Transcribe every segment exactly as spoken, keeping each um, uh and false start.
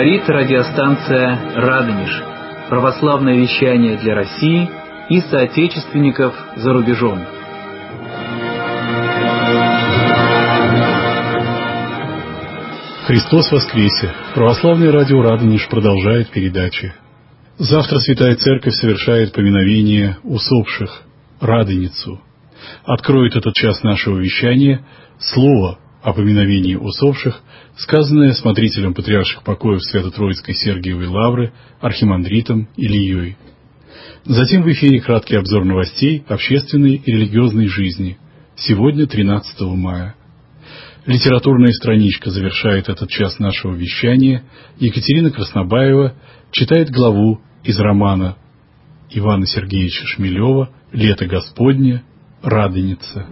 Говорит радиостанция «Радонеж». Православное вещание для России и соотечественников за рубежом. Христос воскресе! Православное радио «Радонеж» продолжает передачи. Завтра Святая Церковь совершает поминовение усопших, Радоницу. Откроет этот час нашего вещания слово о поминовении усопших, сказанное смотрителем патриарших покоев Свято-Троицкой Сергиевой Лавры архимандритом Ильей. Затем в эфире краткий обзор новостей общественной и религиозной жизни. Сегодня тринадцатого мая. Литературная страничка завершает этот час нашего вещания. Екатерина Краснобаева читает главу из романа Ивана Сергеевича Шмелева «Лето Господне. Радоница».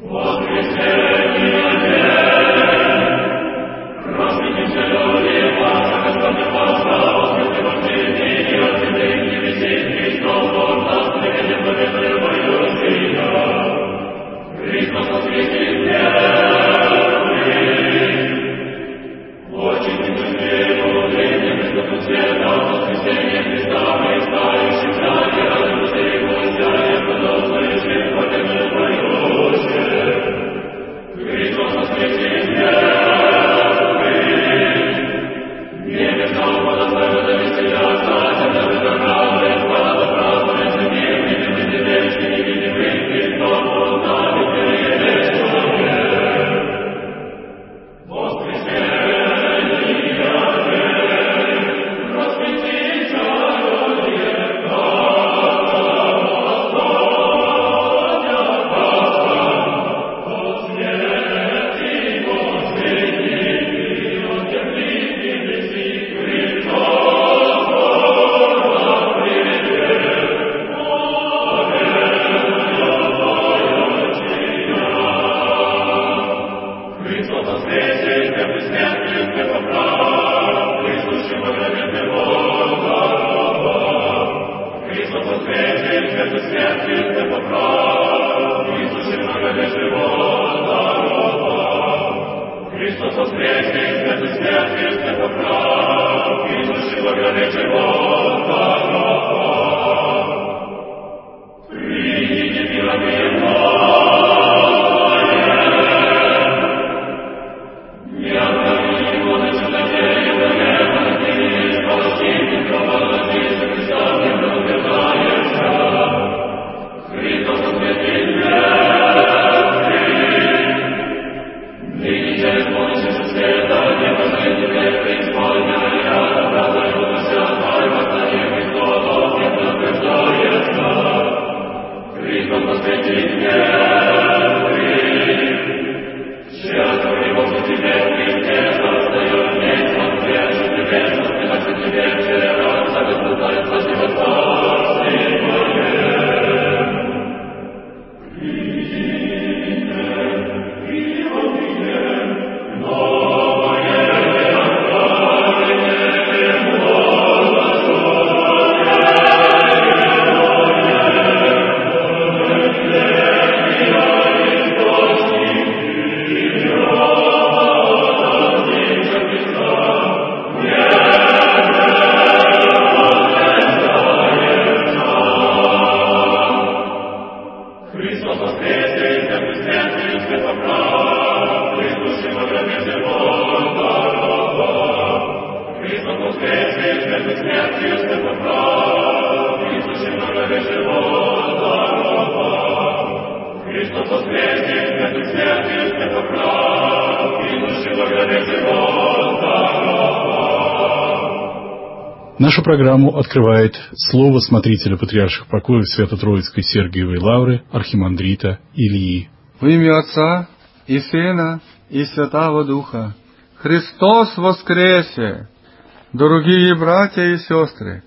Нашу программу открывает слово смотрителя патриарших покоев Свято-Троицкой Сергиевой Лавры архимандрита Ильи. В имя Отца и Сына и Святого Духа. Христос воскресе! Дорогие братья и сестры!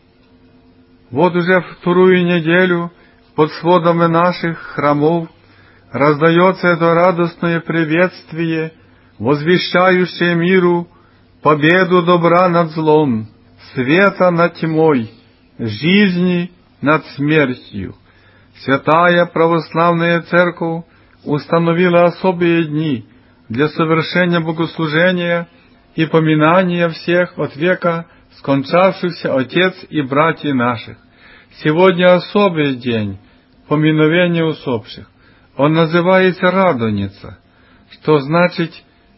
Вот уже вторую неделю под сводами наших храмов раздается это радостное приветствие, возвещающее миру победу добра над злом, света над тьмой, жизни над смертью. Святая Православная Церковь установила особые дни для совершения богослужения и поминания всех от века скончавшихся отец и братьев наших. Сегодня особый день поминовения усопших. Он называется Радоница, что значит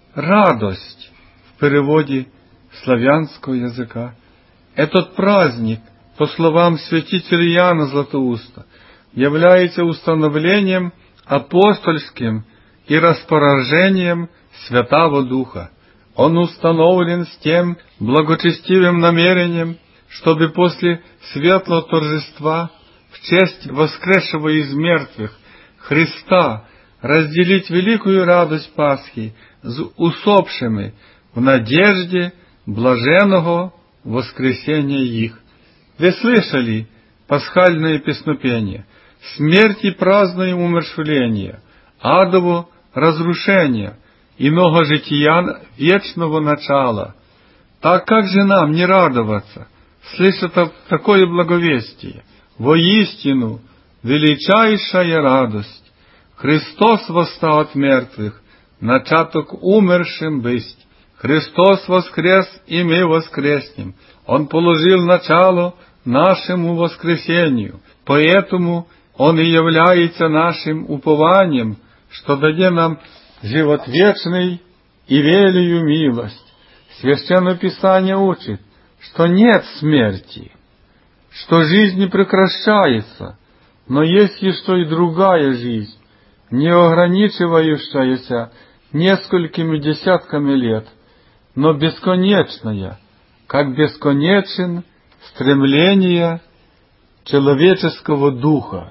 радость в переводе славянского языка. Этот праздник, по словам святителя Иоанна Златоуста, является установлением апостольским и распоряжением Святого Духа. Он установлен с тем благочестивым намерением, чтобы после светлого торжества в честь воскресшего из мертвых Христа разделить великую радость Пасхи с усопшими в надежде блаженного воскресения их. Вы слышали пасхальное песнопение? Смерти празднуем умершвление, адово разрушение, иного жития вечного начала. Так как же нам не радоваться, слыша такое благовестие? Воистину, величайшая радость! Христос восстал от мертвых, начаток умершим быть. Христос воскрес, и мы воскреснем. Он положил начало нашему воскресению, поэтому Он и является нашим упованием, что даде нам живот вечный и велию милость. Священное Писание учит, что нет смерти, что жизнь не прекращается, но есть еще и другая жизнь, не ограничивающаяся несколькими десятками лет, но бесконечная, как бесконечен стремление человеческого духа.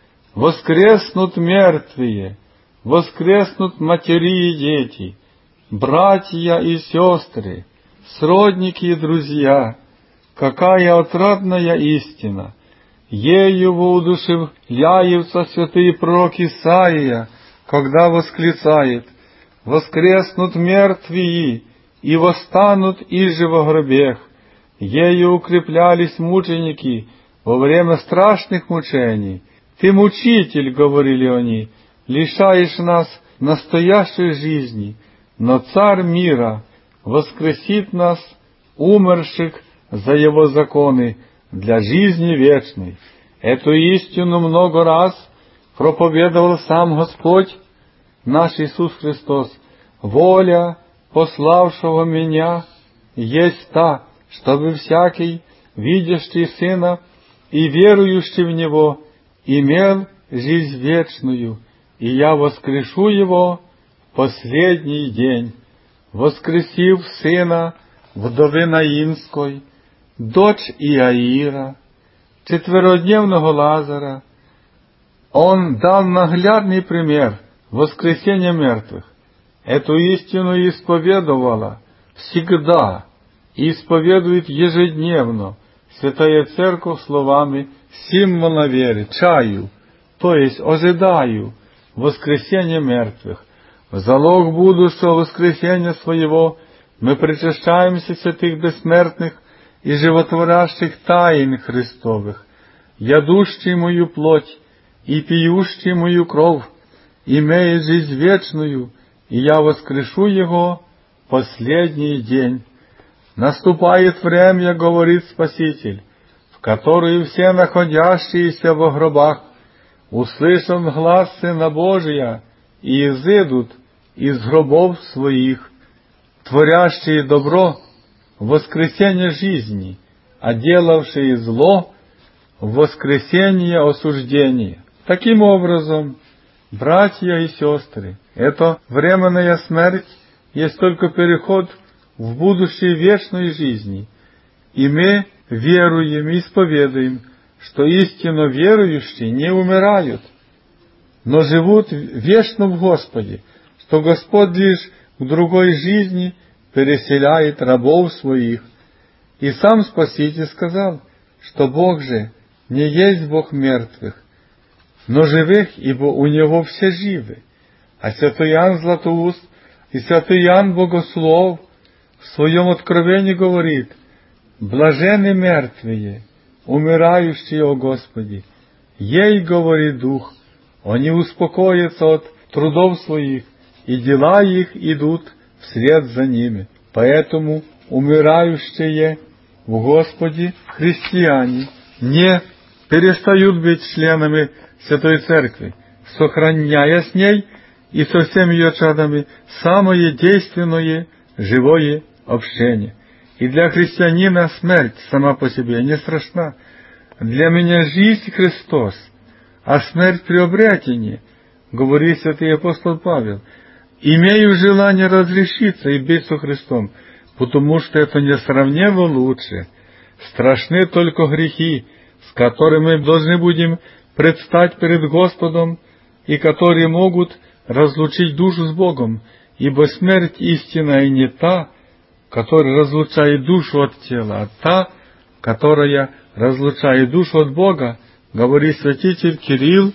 Воскреснут мертвые, воскреснут матери и дети, братья и сестры, сродники и друзья. Какая отрадная истина! Ею воодушевляются святые пророк Исаия, когда восклицает: «Воскреснут мертвые, и восстанут иже во гробех. Ею укреплялись мученики во время страшных мучений. Ты, мучитель, — говорили они, — лишаешь нас настоящей жизни, но Царь мира воскресит нас, умерших за Его законы, для жизни вечной». Эту истину много раз проповедовал сам Господь наш Иисус Христос. «Воля пославшего Меня есть та, чтобы всякий, видящий Сына и верующий в Него, имел жизнь вечную, и Я воскрешу его в последний день». Воскресив сына вдови Наинской, дочь Иаира, четверодневного Лазара, Он дал наглядный пример воскресения мертвых. Эту истину исповедовала всегда и исповедует ежедневно Святая Церковь словами символа веры, чаю, то есть ожидаю воскресения мертвых. В залог будущего воскресения своего мы причащаемся святых бессмертных и животворящих тайн Христовых, ядущий мою плоть и пьющий мою кровь, имеет жизнь вечную, и я воскрешу его в последний день. Наступает время, говорит Спаситель, в которое все находящиеся во гробах услышат глас Сына Божия и изыдут из гробов своих, творящие добро в воскресение жизни, а делавшие зло в воскресение осуждения. Таким образом, братья и сестры, эта временная смерть есть только переход в будущее вечной жизни, и мы веруем и исповедуем, что истинно верующие не умирают, но живут вечно в Господе, что Господь лишь в другой жизни переселяет рабов своих. И сам Спаситель сказал, что Бог же не есть Бог мертвых, но живых, ибо у Него все живы. А святой Иоанн Златоуст и святой Иоанн Богослов в своем откровении говорит: «Блаженны мертвые, умирающие о Господи, ей, говорит Дух, они успокоятся от трудов своих, и дела их идут вслед за ними». Поэтому умирающие в Господе христиане не перестают быть членами Святой Церкви, сохраняя с ней и со всеми ее чадами самое действенное, живое общение. И для христианина смерть сама по себе не страшна. Для меня жизнь Христос, а смерть приобретение, говорит святый апостол Павел. Имею желание разрешиться и быть со Христом, потому что это несравненно лучше. Страшны только грехи, с которыми мы должны будем предстать перед Господом, и которые могут разлучить душу с Богом, ибо смерть истинная не та, которая разлучает душу от тела, а та, которая разлучает душу от Бога, говорит святитель Кирилл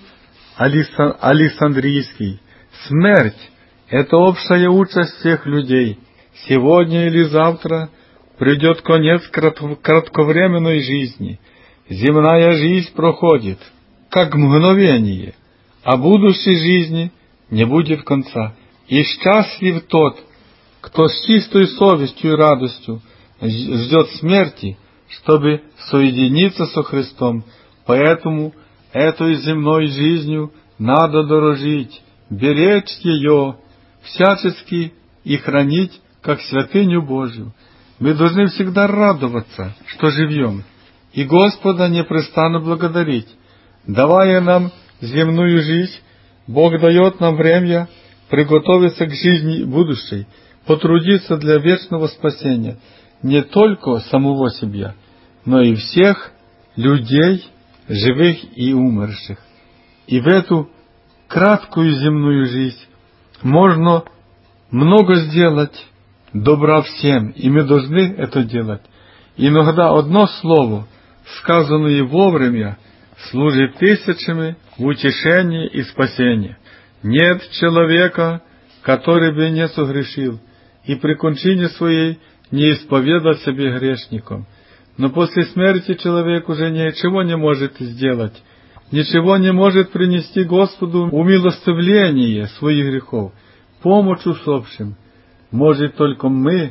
Александрийский. Смерть — это общая участь всех людей. Сегодня или завтра придет конец кратковременной жизни. Земная жизнь проходит, как мгновение, а будущей жизни не будет конца. И счастлив тот, кто с чистой совестью и радостью ждет смерти, чтобы соединиться со Христом. Поэтому этой земной жизнью надо дорожить, беречь ее, всячески и хранить, как святыню Божью. Мы должны всегда радоваться, что живем, и Господа непрестанно благодарить. Давая нам земную жизнь, Бог дает нам время приготовиться к жизни будущей, потрудиться для вечного спасения не только самого себя, но и всех людей, живых и умерших. И в эту краткую земную жизнь можно много сделать добра всем, и мы должны это делать. Иногда одно слово, сказанное вовремя, служит тысячами в утешении и спасении. Нет человека, который бы не согрешил, и при кончине своей не исповедал себе грешником. Но после смерти человек уже ничего не может сделать, ничего не может принести Господу умилостивление своих грехов, помощь усопшим. Может только мы,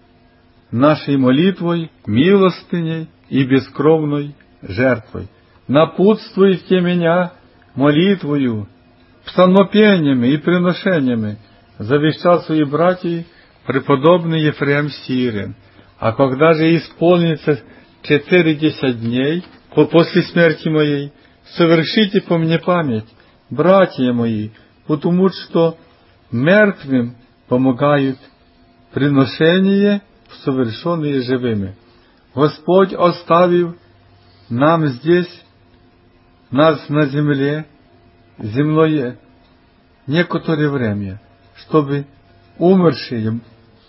нашей молитвой, милостыней и бескровной жертвой. Напутствуйте меня молитвою, псалмопениями и приношениями, завещал свои братья преподобный Ефрем Сирин. А когда же исполнится четыредесять дней после смерти моей, совершите по мне память, братья мои, потому что мертвым помогают приношения, совершенные живыми. Господь оставил нам здесь, нас на земле, земное, некоторое время, чтобы умершие,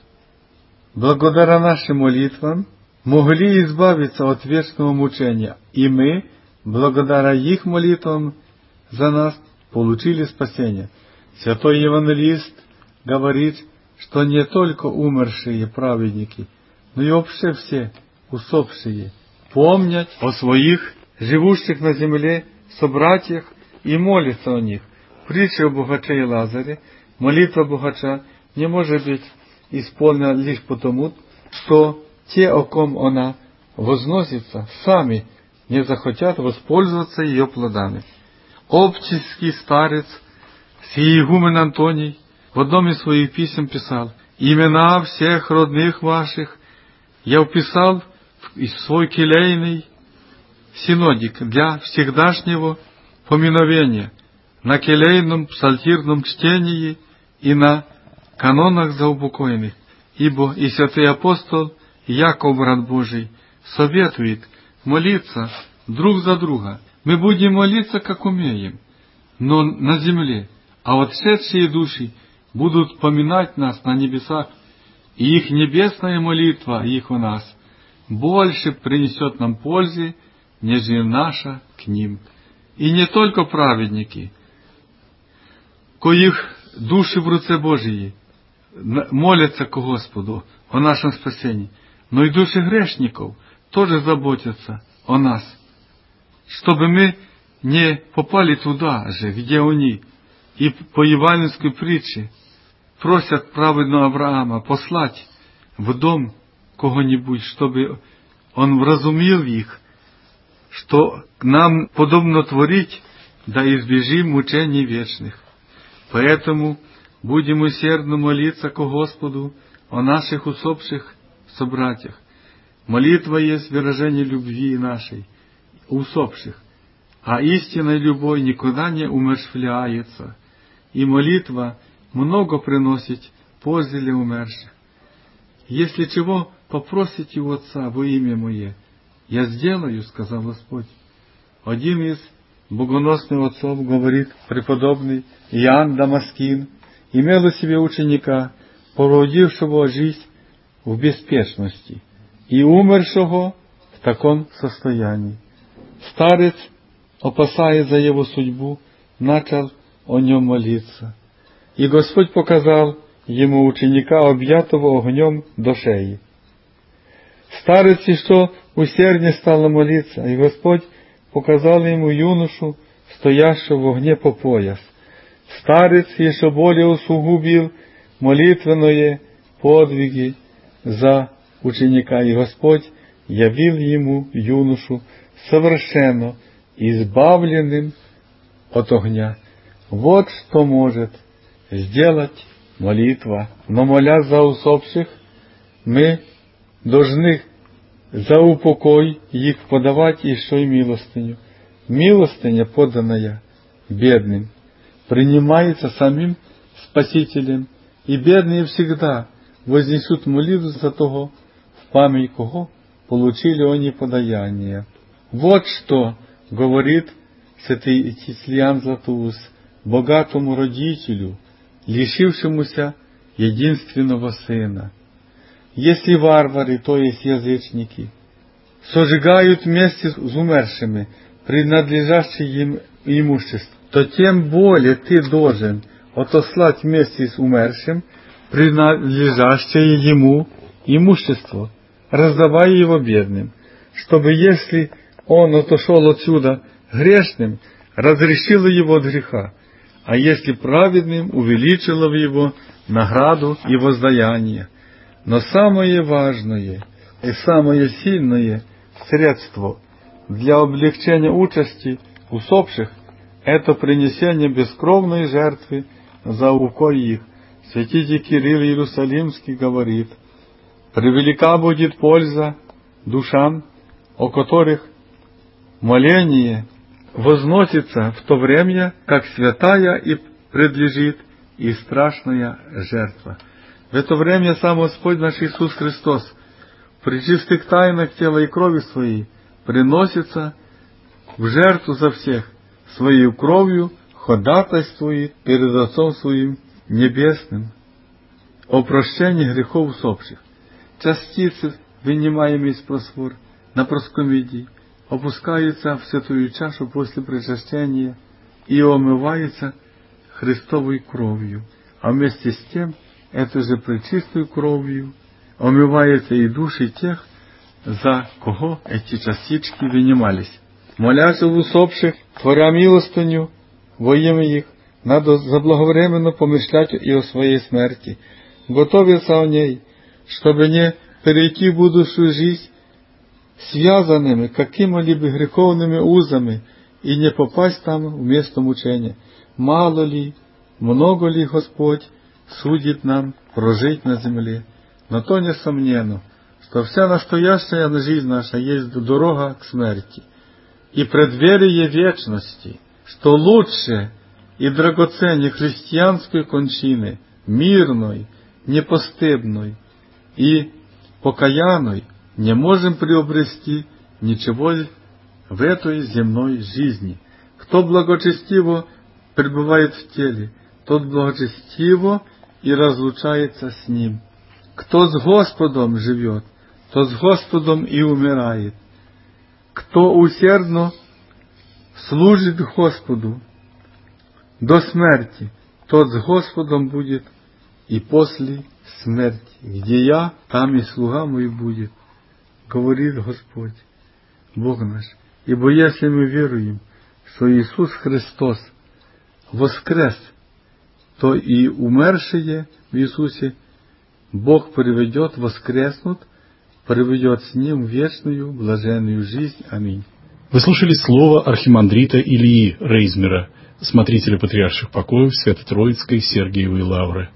благодаря нашим молитвам, могли избавиться от вечного мучения, и мы, благодаря их молитвам за нас, получили спасение. Святой Евангелист говорит, что не только умершие праведники, но и вообще все усопшие помнят о своих живущих на земле собратьях и молятся о них. Притча о богаче и Лазаре, молитва богача не может быть исполнена лишь потому, что те, о ком она возносится, сами не захотят воспользоваться ее плодами. Общеский старец сиегумен Антоний в одном из своих писем писал: «Имена всех родных ваших я вписал в свой келейный синодик для всегдашнего поминовения на келейном псалтирном чтении и на канонах заупокойных, ибо и святый апостол Яков, брат Божий, советует молиться друг за друга. Мы будем молиться, как умеем, но на земле, а отшедшие души будут поминать нас на небесах, и их небесная молитва, их у нас, больше принесет нам пользы, нежели наша к ним. И не только праведники, коих души в руце Божьей молятся к Господу о нашем спасении, но и души грешников тоже заботятся о нас, чтобы мы не попали туда же, где они, и по евангельской притче просят праведного Авраама послать в дом кого-нибудь, чтобы Он вразумил их, что нам подобно творить, да избежим мучений вечных. Поэтому будем усердно молиться ко Господу о наших усопших собратьях. Молитва есть выражение любви нашей, усопших, а истинная любовь никогда не умерщвляется, и молитва много приносит пользы для умерших. Если чего попросите у Отца во имя Мое, я сделаю, сказал Господь. Один из богоносных отцов говорит, преподобный Иоанн Дамаскин имел у себя ученика, породившего жизнь в беспечности и умершего в таком состоянии. Старец, опасаясь за его судьбу, начал о нем молиться. И Господь показал ему ученика, объятого огнем до шеи. Старец еще усерднее стал молиться, и Господь показал ему юношу, стоящего в огне по пояс. Старец еще более усугубил молитвенные подвиги за ученика, и Господь явил ему юношу совершенно избавленным от огня. Вот что может сделать молитва. Но молясь за усопших, мы должны за упокой их подавать еще и милостыню. Милостыня, поданная бедным, принимается самим Спасителем, и бедные всегда вознесут молитву за того, в память кого получили они подаяние. Вот что говорит святый Тициан Златоуст богатому родителю, лишившемуся единственного сына. Если варвары, то есть язычники, сожигают вместе с умершими принадлежащее им имущество, то тем более ты должен отослать вместе с умершим принадлежащее ему имущество, раздавая его бедным, чтобы, если он отошел отсюда грешным, разрешило его от греха, а если праведным, увеличило в его награду и воздаяние. Но самое важное и самое сильное средство для облегчения участи усопших – это принесение бескровной жертвы за упокой их. Святитель Кирилл Иерусалимский говорит: «Превелика будет польза душам, о которых моление возносится в то время, как святая и предлежит и страшная жертва». В это время сам Господь наш Иисус Христос в пречистых тайнах тела и крови Своей приносится в жертву за всех, Своей кровью ходатайствует перед Отцом Своим Небесным о прощении грехов усопших. Частицы, вынимаемые из просвор на проскомидии, опускаются в святую чашу после причащения и омываются Христовой кровью, а вместе с тем этой же пречистой кровью омываются и души тех, за кого эти частички вынимались. Молясь об усопших, творя милостыню во имя их, надо заблаговременно помышлять и о своей смерти, готовиться о ней, чтобы не перейти в будущую жизнь связанными какими-либо греховными узами и не попасть там в место мучения. Мало ли, много ли Господь судит нам прожить на земле, но то несомненно, что вся настоящая жизнь наша есть дорога к смерти и преддверие вечности, что лучше и драгоценнее христианской кончины, мирной, непостыдной и покаянной, не можем приобрести ничего в этой земной жизни. Кто благочестиво пребывает в теле, тот благочестиво и разлучается с Ним. Кто с Господом живет, тот с Господом и умирает. Кто усердно служит Господу до смерти, тот с Господом будет и после смерти. Где я, там и слуга мой будет, говорит Господь, Бог наш. Ибо если мы веруем, что Иисус Христос воскрес, то и умершие в Иисусе Бог приведет воскреснут приведет с ним в вечную блаженную жизнь. Аминь. Вы слушали слово архимандрита Ильи Рейзмера, смотрителя патриарших покоев Свято-Троицкой Сергиевой Лавры.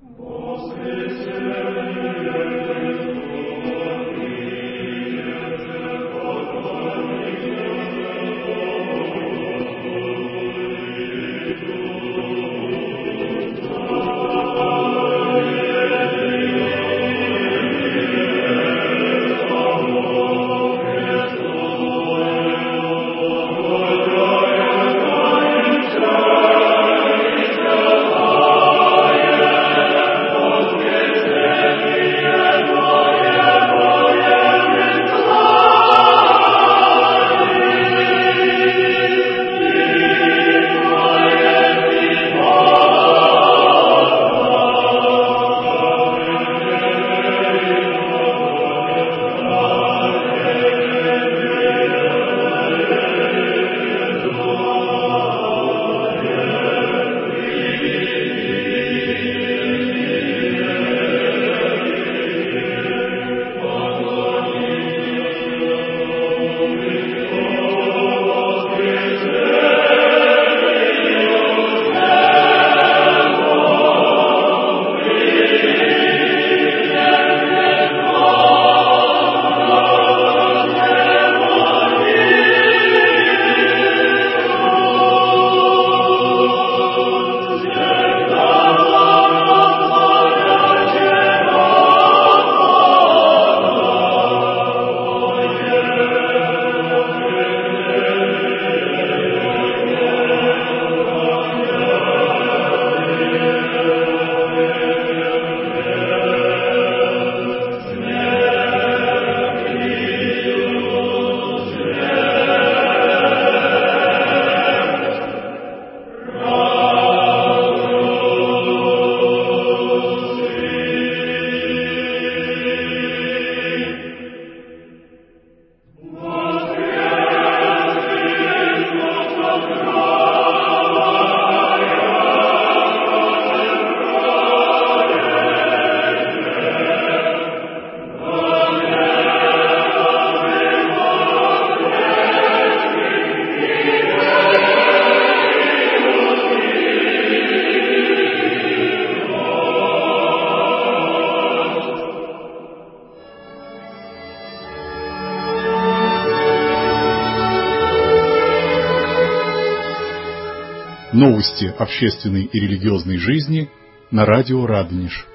Новости общественной и религиозной жизни на радио Радонеж.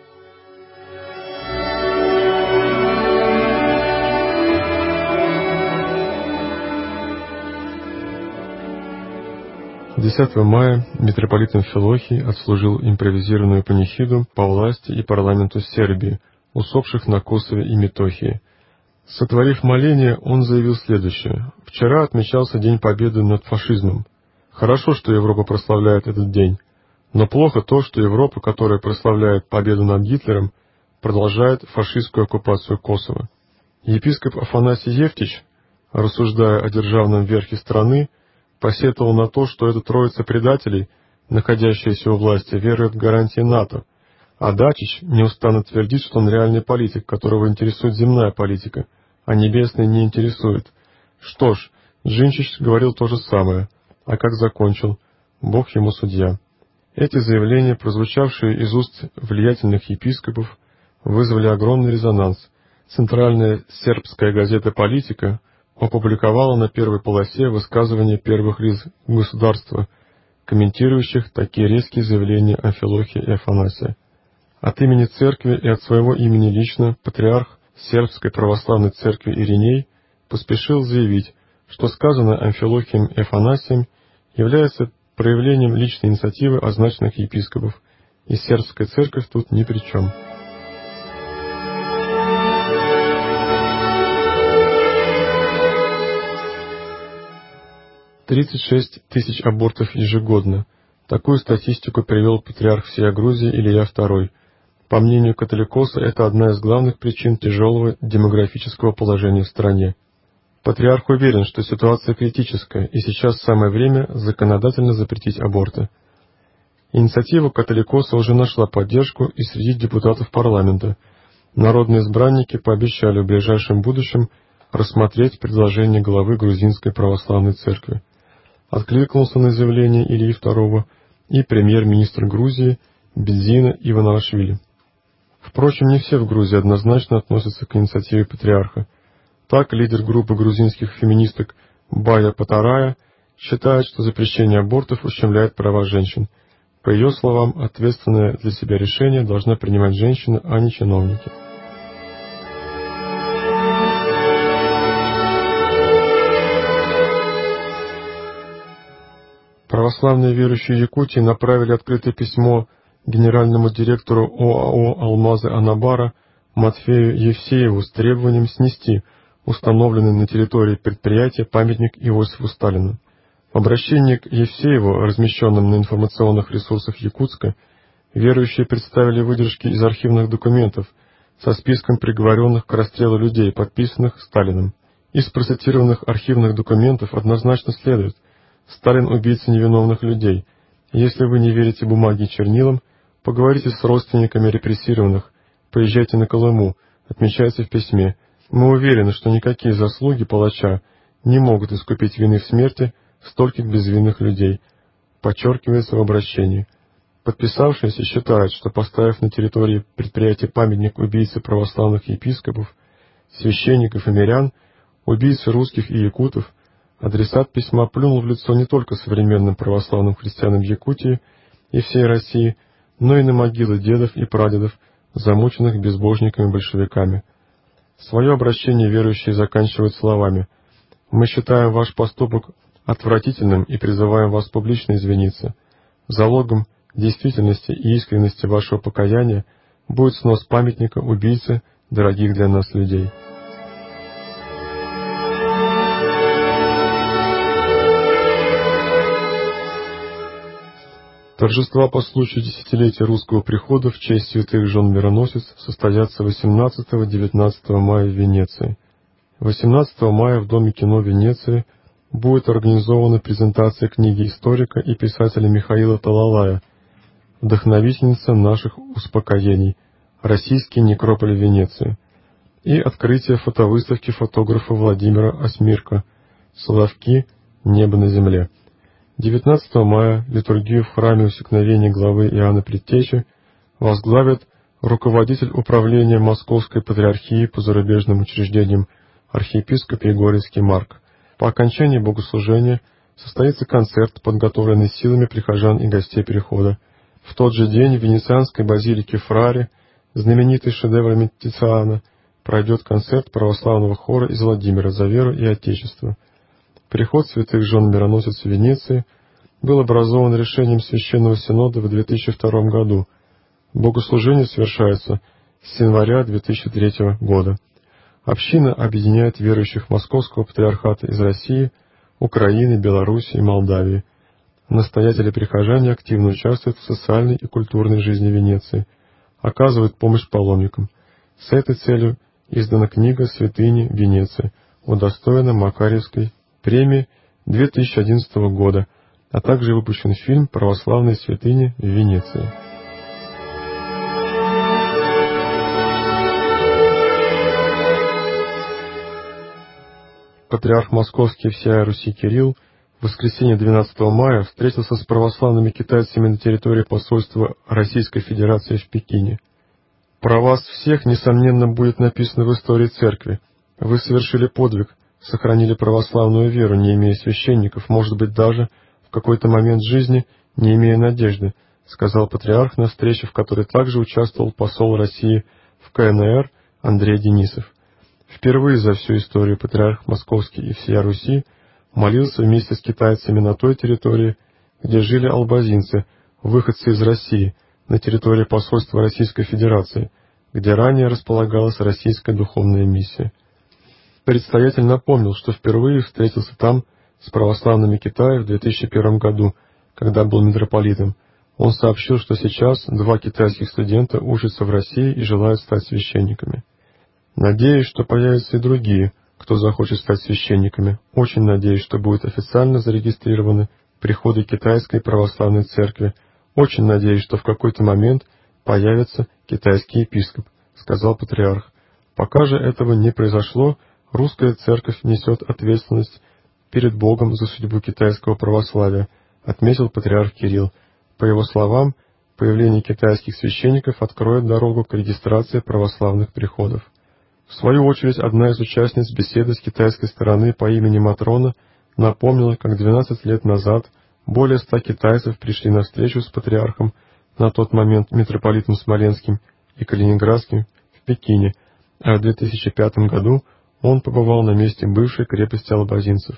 десятого мая митрополит Амфилохий отслужил импровизированную панихиду по власти и парламенту Сербии, усопших на Косове и Метохии. Сотворив моление, он заявил следующее. «Вчера отмечался День Победы над фашизмом. Хорошо, что Европа прославляет этот день, но плохо то, что Европа, которая прославляет победу над Гитлером, продолжает фашистскую оккупацию Косово». Епископ Афанасий Евтич, рассуждая о державном верхе страны, посетовал на то, что эта троица предателей, находящаяся у власти, верует в гарантии НАТО, а Дачич неустанно твердит, что он реальный политик, которого интересует земная политика, а небесная не интересует. Что ж, Джинчич говорил то же самое, а как закончил? Бог ему судья. Эти заявления, прозвучавшие из уст влиятельных епископов, вызвали огромный резонанс. Центральная сербская газета «Политика» опубликовала на первой полосе высказывания первых лиц государства, комментирующих такие резкие заявления Амфилохия и Афанасия. От имени церкви и от своего имени лично патриарх Сербской православной церкви Ириней поспешил заявить, что сказанное Амфилохием и Афанасием является проявлением личной инициативы означенных епископов, и сербская церковь тут ни при чем. тридцать шесть тысяч абортов ежегодно. Такую статистику привел патриарх всей Грузии Илья второй. По мнению католикоса, это одна из главных причин тяжелого демографического положения в стране. Патриарх уверен, что ситуация критическая, и сейчас самое время законодательно запретить аборты. Инициатива католикоса уже нашла поддержку и среди депутатов парламента. Народные избранники пообещали в ближайшем будущем рассмотреть предложение главы Грузинской православной церкви. Откликнулся на заявление Ильи второго и премьер-министр Грузии Бедзина Иванишвили. Впрочем, не все в Грузии однозначно относятся к инициативе патриарха. Так, лидер группы грузинских феминисток Бая Патарая считает, что запрещение абортов ущемляет права женщин. По ее словам, ответственное для себя решение должна принимать женщина, а не чиновники. Православные верующие Якутии направили открытое письмо генеральному директору ОАО «Алмазы Анабара» Матфею Евсееву с требованием снести установленный на территории предприятия памятник Иосифу Сталину. В обращении к Евсееву, размещенном на информационных ресурсах Якутска, верующие представили выдержки из архивных документов со списком приговоренных к расстрелу людей, подписанных Сталиным. Из процитированных архивных документов однозначно следует: Сталин — убийца невиновных людей. Если вы не верите бумаге и чернилам, поговорите с родственниками репрессированных, поезжайте на Колыму, отмечается в письме. Мы уверены, что никакие заслуги палача не могут искупить вины в смерти стольких безвинных людей, подчеркивается в обращении. Подписавшиеся считают, что, поставив на территории предприятия памятник убийце православных епископов, священников и мирян, убийце русских и якутов, адресат письма плюнул в лицо не только современным православным христианам Якутии и всей России, но и на могилы дедов и прадедов, замученных безбожниками-большевиками. Свое обращение верующие заканчивают словами: «Мы считаем ваш поступок отвратительным и призываем вас публично извиниться. Залогом действительности и искренности вашего покаяния будет снос памятника убийце дорогих для нас людей». Торжества по случаю десятилетия русского прихода в честь святых жен мироносец состоятся восемнадцатого-девятнадцатого мая в Венеции. восемнадцатого мая в Доме кино Венеции будет организована презентация книги историка и писателя Михаила Талалая «Вдохновительница наших успокоений. Российский некрополь Венеции» и открытие фотовыставки фотографа Владимира Осмирко «Соловки. Небо на земле». девятнадцатого мая литургию в храме Усекновения главы Иоанна Предтечи возглавит руководитель управления Московской Патриархии по зарубежным учреждениям архиепископ Егорьевский Марк. По окончании богослужения состоится концерт, подготовленный силами прихожан и гостей перехода. В тот же день в венецианской базилике Фраре, знаменитой шедеврами Тициана, пройдет концерт православного хора из Владимира за веру и Отечество. Приход святых жен мироносец в Венеции был образован решением Священного Синода в две тысячи втором году. Богослужение совершается с января две тысячи третьего года. Община объединяет верующих Московского Патриархата из России, Украины, Белоруссии и Молдавии. Настоятели-прихожане активно участвуют в социальной и культурной жизни Венеции, оказывают помощь паломникам. С этой целью издана книга «Святыни Венеции», удостоена Макарьевской премии две тысячи одиннадцатого года, а также выпущен фильм «Православные святыни в Венеции». Патриарх Московский и всея Руси Кирилл в воскресенье двенадцатого мая встретился с православными китайцами на территории посольства Российской Федерации в Пекине. «Про вас всех, несомненно, будет написано в истории церкви. Вы совершили подвиг, сохранили православную веру, не имея священников, может быть, даже в какой-то момент жизни не имея надежды», сказал патриарх на встрече, в которой также участвовал посол России в ка эн эр Андрей Денисов. Впервые за всю историю патриарх Московский и всея Руси молился вместе с китайцами на той территории, где жили албазинцы, выходцы из России, на территории посольства Российской Федерации, где ранее располагалась российская духовная миссия. Предстоятель напомнил, что впервые встретился там с православными Китая в две тысячи первом году, когда был митрополитом. Он сообщил, что сейчас два китайских студента учатся в России и желают стать священниками. «Надеюсь, что появятся и другие, кто захочет стать священниками. Очень надеюсь, что будут официально зарегистрированы приходы Китайской православной церкви. Очень надеюсь, что в какой-то момент появится китайский епископ», сказал патриарх. Пока же этого не произошло, русская церковь несет ответственность перед Богом за судьбу китайского православия, отметил патриарх Кирилл. По его словам, появление китайских священников откроет дорогу к регистрации православных приходов. В свою очередь, одна из участниц беседы с китайской стороны по имени Матрона напомнила, как двенадцать лет назад более ста китайцев пришли на встречу с патриархом, на тот момент митрополитом Смоленским и Калининградским, в Пекине, а в две тысячи пятом году он побывал на месте бывшей крепости албазинцев.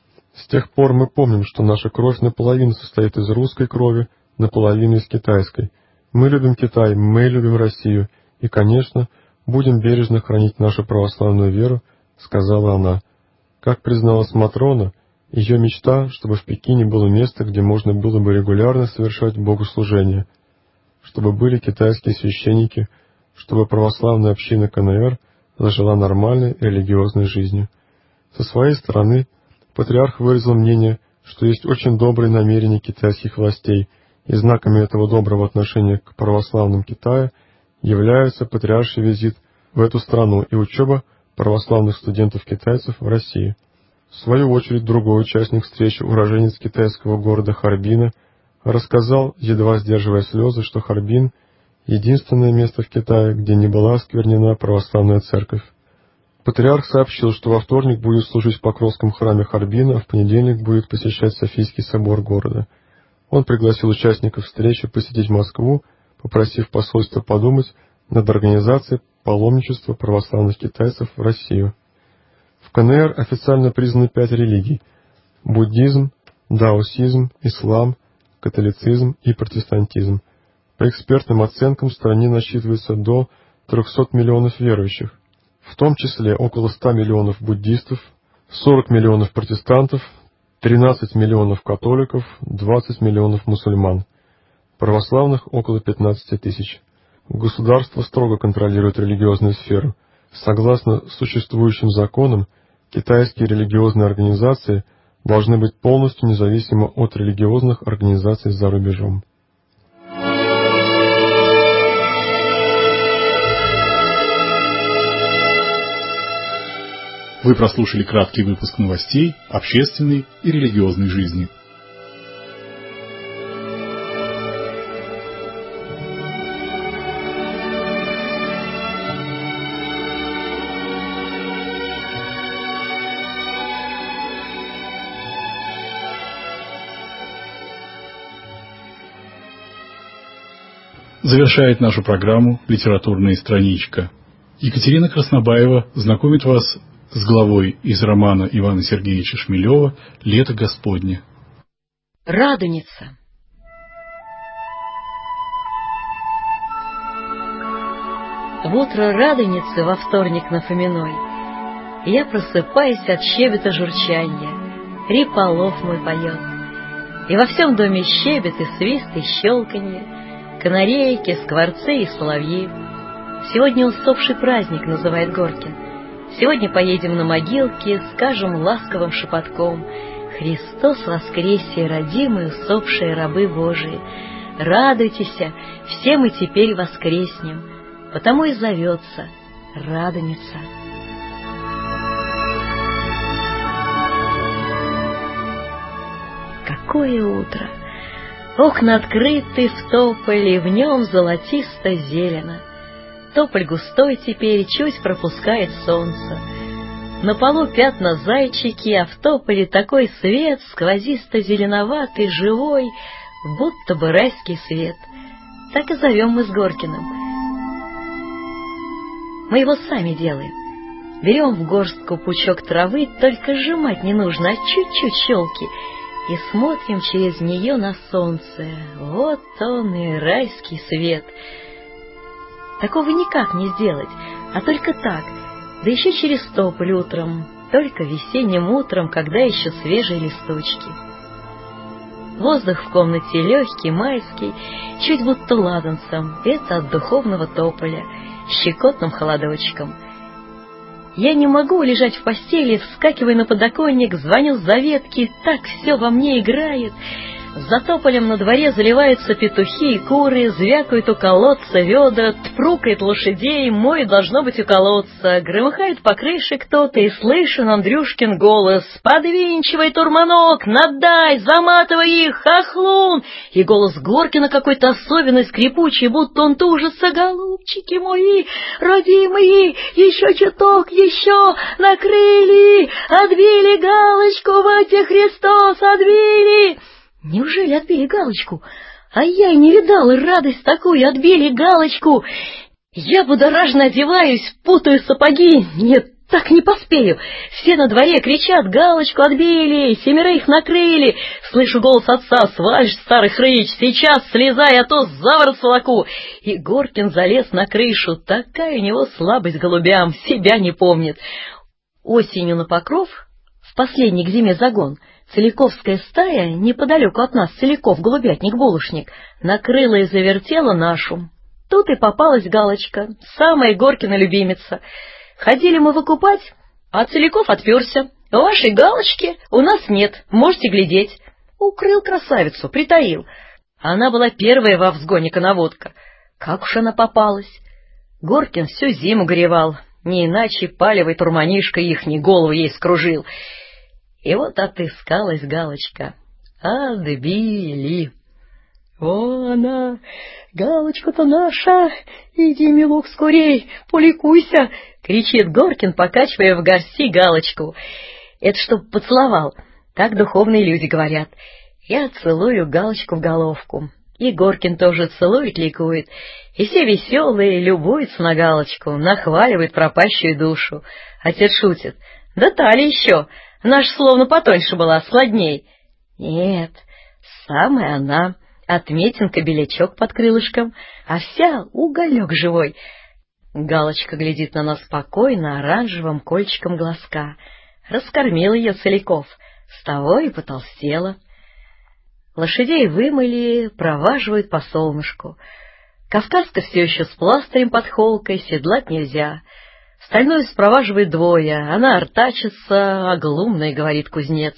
С тех пор мы помним, что наша кровь наполовину состоит из русской крови, наполовину из китайской. Мы любим Китай, мы любим Россию, и, конечно, будем бережно хранить нашу православную веру, сказала она. Как призналась Матрона, ее мечта, чтобы в Пекине было место, где можно было бы регулярно совершать богослужения, чтобы были китайские священники, чтобы православная община КНР зажила нормальной религиозной жизнью. Со своей стороны, патриарх выразил мнение, что есть очень добрые намерения китайских властей, и знаками этого доброго отношения к православным Китая являются патриарший визит в эту страну и учеба православных студентов-китайцев в России. В свою очередь, другой участник встречи, уроженец китайского города Харбина, рассказал, едва сдерживая слезы, что Харбин — единственное место в Китае, где не была осквернена православная церковь. Патриарх сообщил, что во вторник будет служить в Покровском храме Харбина, а в понедельник будет посещать Софийский собор города. Он пригласил участников встречи посетить Москву, попросив посольство подумать над организацией паломничества православных китайцев в Россию. В КНР официально признаны пять религий – буддизм, даосизм, ислам, католицизм и протестантизм. По экспертным оценкам в стране насчитывается до трехсот миллионов верующих, в том числе около ста миллионов буддистов, сорок миллионов протестантов, тринадцать миллионов католиков, двадцать миллионов мусульман. Православных около пятнадцати тысяч. Государство строго контролирует религиозную сферу. Согласно существующим законам, китайские религиозные организации должны быть полностью независимы от религиозных организаций за рубежом. Вы прослушали краткий выпуск новостей общественной и религиозной жизни. Завершает нашу программу «Литературная страничка». Екатерина Краснобаева знакомит вас с главой из романа Ивана Сергеевича Шмелева «Лето Господне». Радоница. В утро Радоницы во вторник на Фоминой я просыпаюсь от щебета журчанья, Риполов мой поет, и во всем доме щебет и свист и щелканье, канарейки, скворцы и соловьи. Сегодня усопший праздник называет Горькин. Сегодня поедем на могилки, скажем ласковым шепотком: Христос воскресе, родимые усопшие рабы Божии! Радуйтесь, все мы теперь воскреснем, потому и зовется Радоница. Какое утро! Окна открыты в тополе, в нем золотисто-зелено. Тополь густой теперь чуть пропускает солнце. На полу пятна зайчики, а в тополе такой свет, сквозисто-зеленоватый, живой, будто бы райский свет. Так и зовем мы с Горькиным. Мы его сами делаем. Берем в горстку пучок травы, только сжимать не нужно, а чуть-чуть щелки, и смотрим через нее на солнце. Вот он и райский свет. Такого никак не сделать, а только так, да еще через тополь утром, только весенним утром, когда еще свежие листочки. Воздух в комнате легкий, майский, чуть будто ладанцем, это от духовного тополя, щекотным холодочком. Я не могу лежать в постели, вскакивая на подоконник, звоню с заветки, так все во мне играет. За тополем на дворе заливаются петухи и куры, звякают у колодца ведра, тпрукает лошадей, мой должно быть у колодца, громыхает по крыше кто-то, и слышен Андрюшкин голос: «Подвинчивай, турманок, надай, заматывай их, хохлун!» И голос Горкина какой-то особенный, скрипучий, будто он тужится: «Голубчики мои, родимые, еще чуток, еще накрыли, отбили галочку, в этих Христос, отбили!» Неужели отбили галочку? А я и не видала радость такую, отбили галочку. Я будоражно одеваюсь, путаю сапоги. Нет, так не поспею. Все на дворе кричат: «Галочку отбили, семерых накрыли!» Слышу голос отца: «Свалишь, старый хрыч, сейчас слезай, а то за ворот сволоку!» И Горкин залез на крышу. Такая у него слабость к голубям, себя не помнит. Осенью на Покров, в последний к зиме загон, Целиковская стая, неподалеку от нас, Целиков, голубятник-булочник, накрыла и завертела нашу. Тут и попалась галочка, самая Горкина любимица. Ходили мы выкупать, а Целиков отперся: «Вашей галочки у нас нет, можете глядеть». Укрыл красавицу, притаил. Она была первая во взгоне коноводка. Как уж она попалась? Горкин всю зиму горевал, не иначе палевый турманишка ихний голову ей скружил. И вот отыскалась галочка. Отбили. «О, она, галочка-то наша! Иди, милок, скорей, поликуйся!» — кричит Горкин, покачивая в горсти галочку. Это чтоб поцеловал. Так духовные люди говорят. Я целую галочку в головку. И Горкин тоже целует, ликует. И все веселые любуются на галочку, нахваливают пропащую душу. Отец шутит: «Да та ли еще? Наша словно потоньше была, сладней». Нет, самая она, отметинка-белячок под крылышком, а вся уголек живой. Галочка глядит на нас спокойно, оранжевым кольчиком глазка. Раскормил ее Целиков, с того и потолстела. Лошадей вымыли, проваживают по солнышку. Кавказка все еще с пластырем под холкой, седлать нельзя. Стальную спроваживает двое, она артачится, оглумная, говорит кузнец.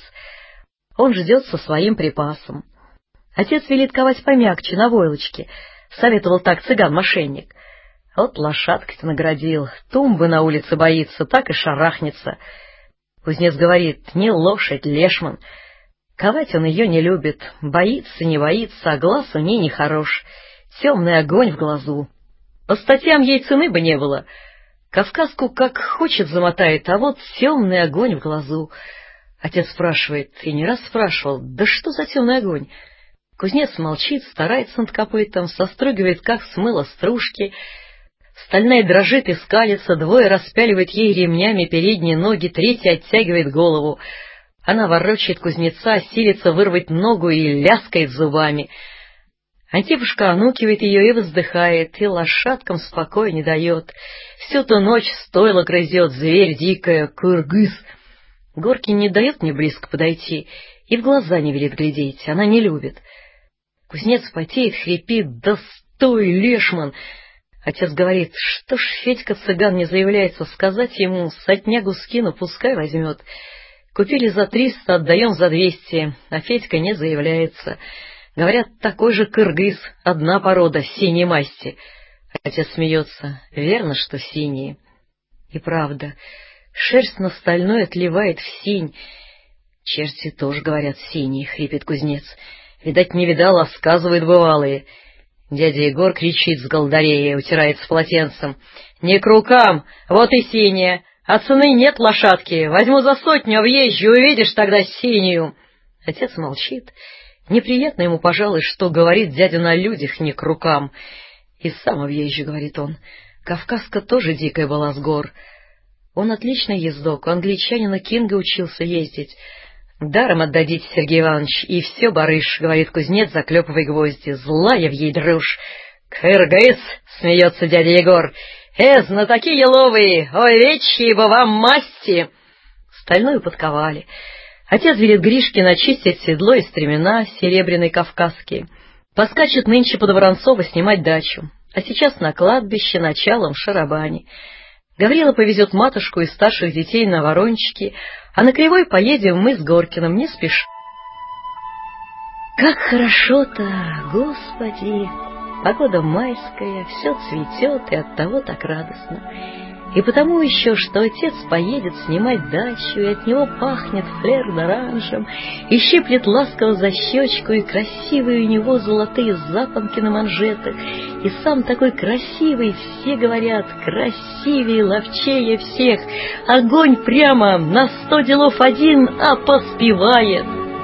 Он ждет со своим припасом. Отец велит ковать помягче, на войлочке, советовал так цыган-мошенник. Вот лошадка-то наградил, тумбы на улице боится, так и шарахнется. Кузнец говорит: не лошадь, лешман. Ковать он ее не любит, боится, не боится, а глаз у ней нехорош, темный огонь в глазу. По статьям ей цены бы не было. Кавказку как хочет замотает, а вот темный огонь в глазу. Отец спрашивает, и не раз спрашивал: да что за темный огонь? Кузнец молчит, старается над копытом, сострогивает, как смыло стружки. Стальная дрожит и скалится, двое распяливают ей ремнями передние ноги, третий оттягивает голову. Она ворочает кузнеца, силится вырвать ногу и ляскает зубами. Антипушка онукивает ее и воздыхает, и лошадкам спокоя не дает. Всю ту ночь стойло грызет, зверь дикая, кыргыз. Горкин не дает мне близко подойти и в глаза не велит глядеть, она не любит. Кузнец потеет, хрипит: да стой, лешман! Отец говорит: что ж Федька-цыган не заявляется, сказать ему, сотнягу скину, пускай возьмет. Купили за триста, отдаем за двести, а Федька не заявляется. Говорят, такой же кыргыз, одна порода, синей масти. Отец смеется: верно, что синие. И правда, шерсть на стальной отливает в синь. Черти тоже, говорят, синие, хрипит кузнец. Видать, не видал, а сказывают бывалые. Дядя Егор кричит с голдарея, утирается полотенцем: не к рукам, вот и синяя. А цены нет лошадки, возьму за сотню, а въезжу, увидишь тогда синюю. Отец молчит. Неприятно ему, пожалуй, что говорит дядя на людях не к рукам. И сам въезжу, говорит он. Кавказка тоже дикая была с гор. Он отличный ездок, у англичанина Кинга учился ездить. Даром отдадите, Сергей Иванович, и все барыш, говорит кузнец, заклепывая гвозди. Злая в ей дрожь. Кыргыз, смеется дядя Егор. Э, знатоки еловые, ой, вечьи бы вам масти. Стальную подковали. Отец велит Гришке начистить седло и стремена серебряной кавказские. Поскачет нынче под Воронцово снимать дачу. А сейчас на кладбище, началом в шарабане. Гаврила повезет матушку и старших детей на Ворончики, а на Кривой поедем мы с Горкиным, не спеши. Как хорошо-то, Господи! Погода майская, все цветет, и оттого так радостно. И потому еще, что отец поедет снимать дачу, и от него пахнет флер-д'оранжем, и щиплет ласково за щечку, и красивые у него золотые запонки на манжетах, и сам такой красивый, все говорят, красивее, ловчее всех, огонь прямо на сто делов один, а поспевает.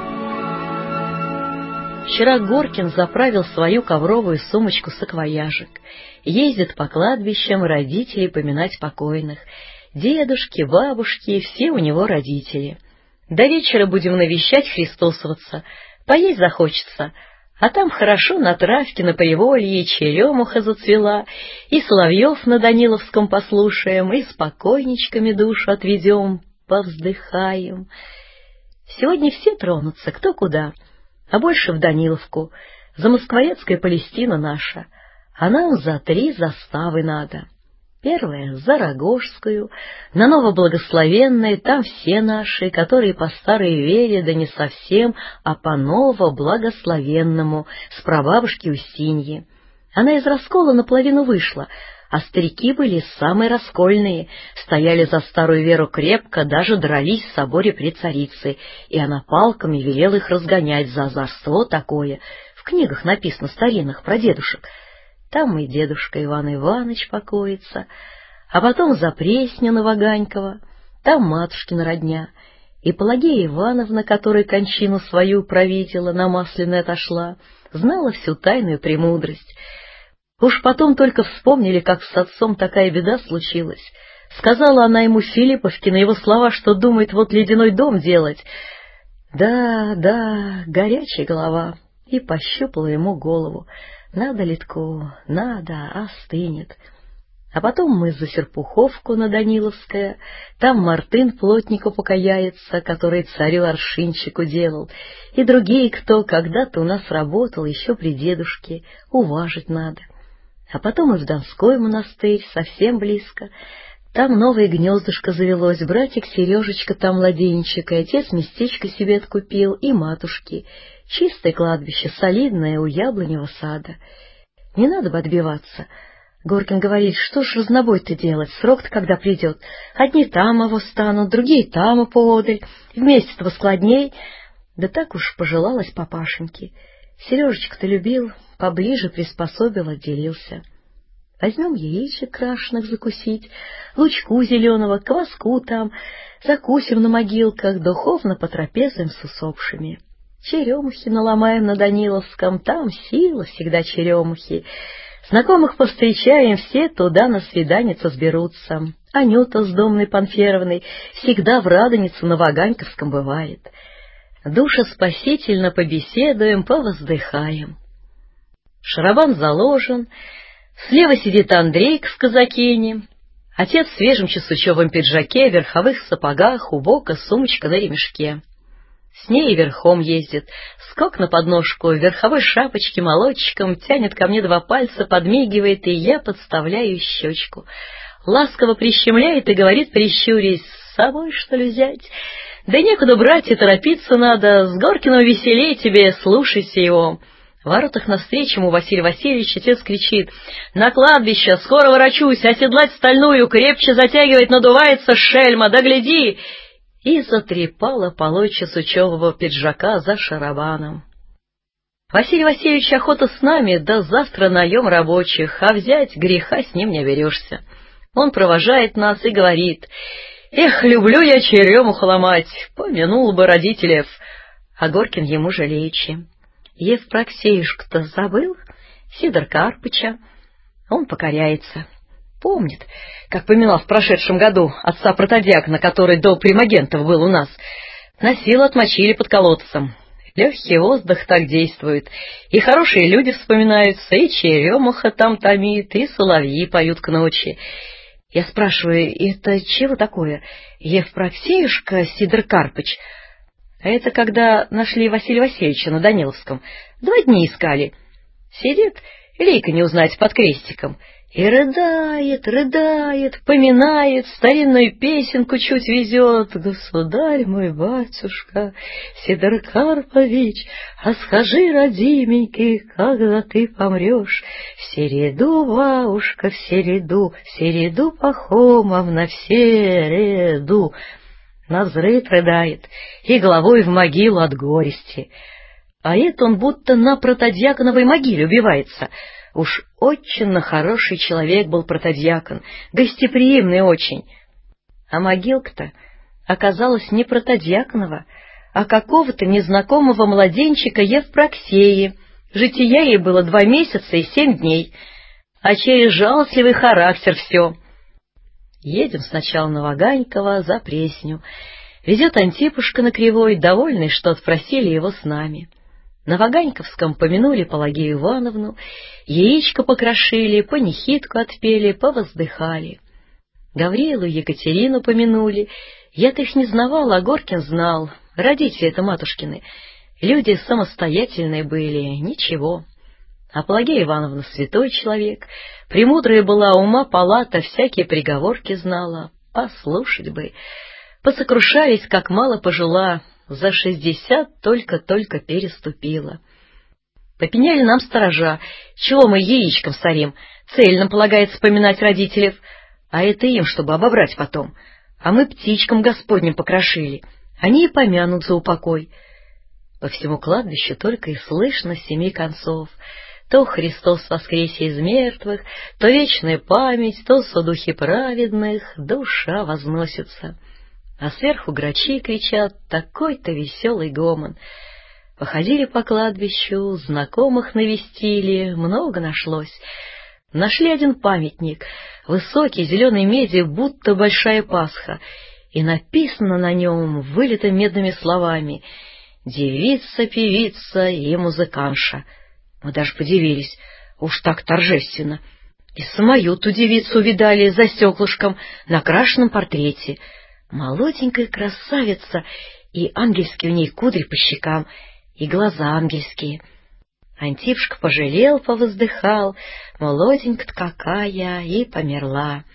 Вчера Горкин заправил свою ковровую сумочку-саквояжик. Ездит по кладбищам родителей поминать покойных. Дедушки, бабушки, все у него родители. До вечера будем навещать, христосоваться. Поесть захочется. А там хорошо на травке, на приволье, и черемуха зацвела, и соловьев на Даниловском послушаем, и с покойничками душу отведем, повздыхаем. Сегодня все тронутся, кто куда, а больше в Даниловку, за Москворецкая Палестина наша. А нам за три заставы надо. Первая — за Рогожскую, на Новоблагословенной, там все наши, которые по старой вере, да не совсем, а по Новоблагословенному, с прабабушки Устиньи. Она из раскола наполовину вышла, а старики были самые раскольные, стояли за старую веру крепко, даже дрались в соборе при царице, и она палками велела их разгонять за озорство такое. В книгах написано старинных про дедушек. Там и дедушка Иван Иванович покоится, а потом за Преснина Ваганькова, там матушкина родня, и Пелагея Ивановна, которая кончину свою провидела, на Масляной отошла, знала всю тайную премудрость. Уж потом только вспомнили, как с отцом такая беда случилась. Сказала она ему Филипповке на его слова, что думает вот ледяной дом делать. Да, да, горячая голова, и пощупала ему голову. Надо литку, надо, остынет. А потом мы за Серпуховку на Даниловское, там Мартын плотнику покаяется, который царю Аршинчику делал, и другие, кто когда-то у нас работал еще при дедушке, уважить надо. А потом и в Донской монастырь, совсем близко. Там новое гнездышко завелось, братик Сережечка там младенчик, и отец местечко себе откупил, и матушки. Чистое кладбище, солидное, у яблоневого сада. Не надо бы отбиваться. Горкин говорит, что ж разнобой-то делать, срок-то когда придет. Одни там его станут, другие там и поодаль. Вместе-то складней. Да так уж пожелалось папашеньке. Сережечка-то любил, поближе приспособил, отделился. Возьмем яичек крашеных закусить, лучку зеленого, кваску там, закусим на могилках, духовно потрапезуем с усопшими. Черемухи наломаем на Даниловском, там сила всегда черемухи. Знакомых повстречаем, все туда на свиданица сберутся. Анюта с Домной Панферовной всегда в Радонице на Ваганьковском бывает. Душеспасительно побеседуем, повоздыхаем. Шарабан заложен, слева сидит Андрейка в казакине, отец в свежем чесучевом пиджаке, в верховых сапогах, у бока сумочка на ремешке. С ней верхом ездит, скок на подножку, в верховой шапочке молодчиком, тянет ко мне два пальца, подмигивает, и я подставляю щечку. Ласково прищемляет и говорит, прищурясь, с собой, что ли, взять? Да некуда брать, и торопиться надо, с Горкиным веселей тебе, слушайся его. В воротах навстречу ему Василий Васильевич отец кричит: «На кладбище, скоро ворочусь, оседлать стальную, крепче затягивает, надувается шельма, да гляди!» И затрепала полой чесучевого пиджака за шарабаном. Василий Васильевич охота с нами, да завтра наем рабочих, а взять греха с ним не оберешься. Он провожает нас и говорит: «Эх, люблю я черемуху ломать, помянул бы родителев». А Горкин ему жалеючи: «Евпроксеюшка-то забыл? Сидор Карпыча». Он покоряется. Помнит, как поминал в прошедшем году отца протодиакона, который до примагентов был у нас. Носил, отмочили под колодцем. Легкий воздух так действует, и хорошие люди вспоминаются, и черемуха там томит, и соловьи поют к ночи. Я спрашиваю, это чего такое? Евпроксеюшка Сидор Карпыч? А это когда нашли Василия Васильевича на Даниловском. Два дня искали. Сидит, лейка не узнать, под крестиком. И рыдает, рыдает, поминает, старинную песенку чуть везет. Государь мой, батюшка, Сидор Карпович, а скажи, родименький, когда ты помрешь, в середу, бабушка, в середу, в середу, Пахомовна, в середу. Навзрыд рыдает и головой в могилу от горести. А это он будто на протодьяконовой могиле убивается. Уж очень хороший человек был протодьякон, гостеприимный очень. А могилка-то оказалась не протодьяконова, а какого-то незнакомого младенчика Евпроксеи. Жития ей было два месяца и семь дней, а через жалостливый характер все. Едем сначала на Ваганькова за Пресню. Везет Антипушка на Кривой, довольный, что отпросили его с нами. На Ваганьковском помянули Пелагею Ивановну, яичко покрошили, панихидку отпели, повоздыхали. Гаврилу Екатерину помянули. Я-то их не знавала, а Горкин знал. Родители это матушкины. Люди самостоятельные были, ничего. А Пелагея Ивановна святой человек, премудрая была, ума палата, всякие приговорки знала. Послушать бы. Посокрушались, как мало пожила, за шестьдесят только-только переступила. Попеняли нам сторожа, чего мы яичком сорим, цельно полагается поминать родителей, а это им, чтобы обобрать потом. А мы птичкам Господним покрошили, они и помянут за упокой. По всему кладбищу только и слышно с семи концов. То Христос воскресе из мертвых, то вечная память, то содухи праведных, душа возносится. А сверху грачи кричат, такой-то веселый гомон. Походили по кладбищу, знакомых навестили, много нашлось. Нашли один памятник, высокий, зеленой меди, будто большая Пасха, и написано на нем вылитым медными словами: «Девица, певица и музыканша». Мы даже подивились, уж так торжественно. И самую ту девицу видали за стеклышком на крашеном портрете. Молоденькая красавица, и ангельские у ней кудри по щекам, и глаза ангельские. Антипушка пожалел, повоздыхал, молоденькая-то какая, и померла.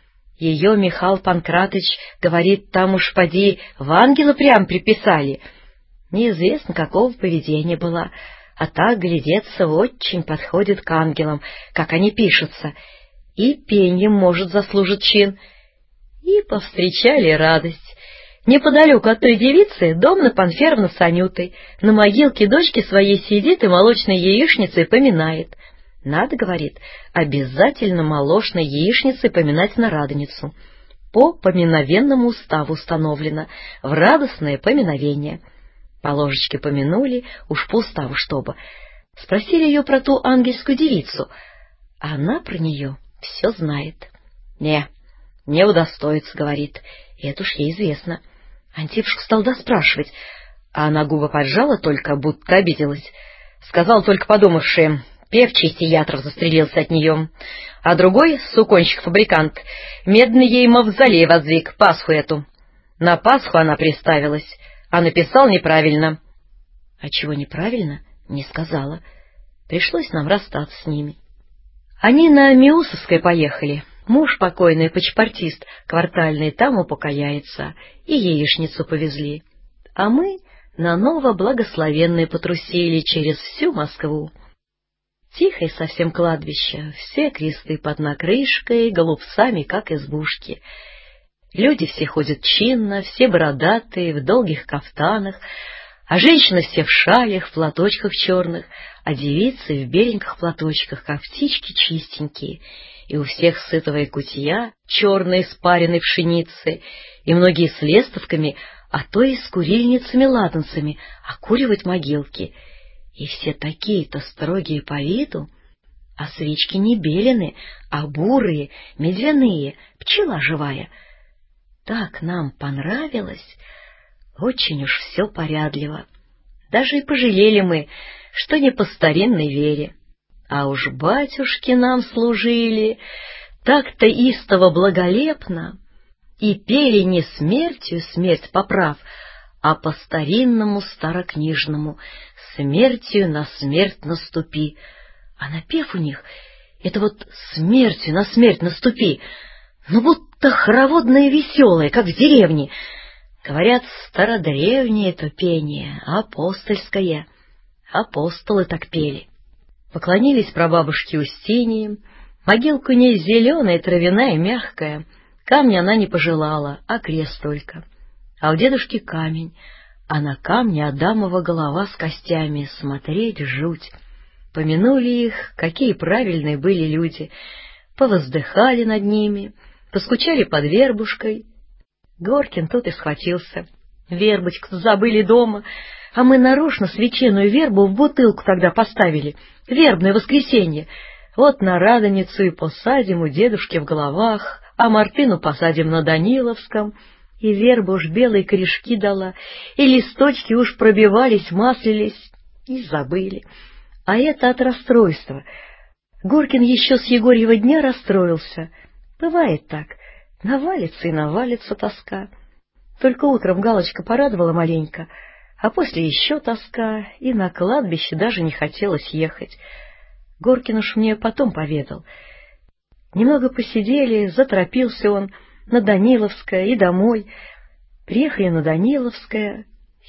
Ее Михаил Панкратыч говорит, там уж поди в ангела прям приписали. Неизвестно, какого поведения была, а так, глядеться, очень подходит к ангелам, как они пишутся, и пеньем, может, заслужит чин. И повстречали радость. Неподалеку от той девицы Домна Панферовна с Анютой на могилке дочки своей сидит и молочной яичницей поминает. Надо, говорит, обязательно молочной яичницей поминать на Радоницу. По поминовенному уставу установлено, в радостное поминовение. По ложечке помянули, уж по уставу чтобы. Спросили ее про ту ангельскую девицу, а она про нее все знает. Не, не удостоится, говорит, это уж ей известно. Антипушка стал доспрашивать, а она губы поджала только, будто обиделась. Сказал только подумавши, певчий Сиатров застрелился от нее, а другой, суконщик-фабрикант, медный ей мавзолей воздвиг, Пасху эту. На Пасху она приставилась, а написал неправильно. А чего неправильно, не сказала. Пришлось нам расстаться с ними. Они на Миусовское поехали. Муж покойный, почпортист, квартальный, там упокояется, и яичницу повезли. А мы на Ново-Благословенное потрусили через всю Москву. Тихое совсем кладбище, все кресты под накрышкой, голубцами, как избушки. Люди все ходят чинно, все бородатые, в долгих кафтанах, а женщины все в шалях, в платочках черных, а девицы в беленьких платочках, как птички чистенькие, и у всех сытовая кутья, черные с пареной пшеницы, и многие с лестовками, а то и с курильницами-ладанцами, окуривать могилки. И все такие-то строгие по виду, а свечки не белены, а бурые, медвяные, пчела живая. Так нам понравилось, очень уж все порядливо. Даже и пожалели мы, что не по старинной вере. А уж батюшки нам служили так-то истово благолепно, и пели не смертью смерть поправ, а по-старинному старокнижному «Смертью на смерть наступи». А напев у них Это вот смертью на смерть наступи, ну будто хороводное веселое, как в деревне. Говорят, стародревнее это пение, апостольское. Апостолы так пели. Поклонились прабабушке Устинии. Могилка у ней зеленая, травяная, мягкая. Камня она не пожелала, а крест только. А у дедушки камень, а на камне Адамова голова с костями. Смотреть жуть. Помянули их, какие правильные были люди. Повоздыхали над ними, поскучали под вербушкой. Горкин тут и схватился. Вербочку забыли дома, а мы нарочно священную вербу в бутылку тогда поставили. Вербное воскресенье. Вот на Радоницу и посадим у дедушки в головах, а Мартыну посадим на Даниловском. И верба уж белые корешки дала, и листочки уж пробивались, маслились, и забыли. А это от расстройства. Горкин еще с Егорьева дня расстроился. Бывает так. Навалится и навалится тоска. Только утром Галочка порадовала маленько, а после еще тоска, и на кладбище даже не хотелось ехать. Горкин уж мне потом поведал. Немного посидели, заторопился он на Даниловское и домой. Приехали на Даниловское.